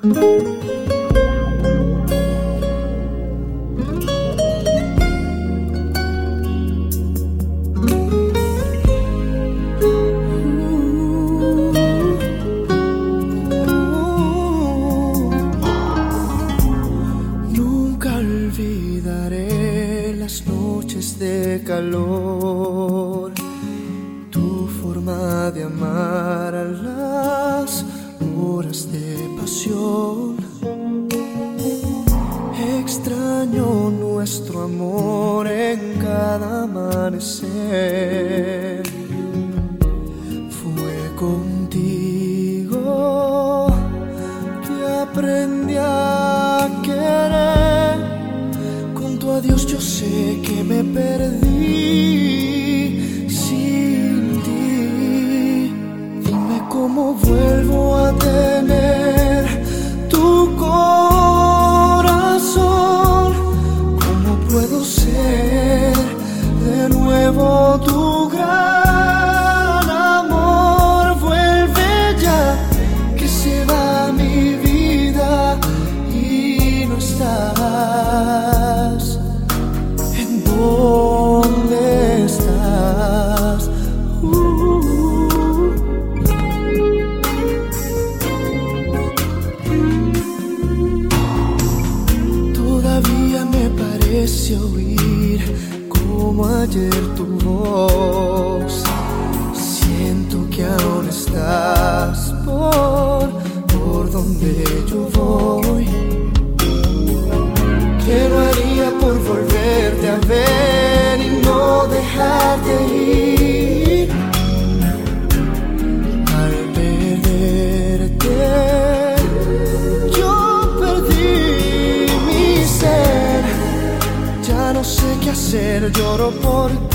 Nunca olvidaré las noches de calor, tu forma de amar a las horas de pasión. Extraño nuestro amor en cada amanecer. Fue contigo que aprendí a querer. Con tu adiós yo sé que me perdí sin ti. Dime cómo vuelvo a tener tu corazón. ¿Cómo puedo ser de nuevo tu gran amor? Vuelve ya, que se va mi vida y no estás. ¿En dónde estás? Todavía me parece oír como ayer tu voz. Siento que aún estás por donde yo voy. ¿Qué no haría por volverte a ver y no dejarte ir? Al perderte yo perdí mi ser. Ya no sé qué hacer, lloro por ti.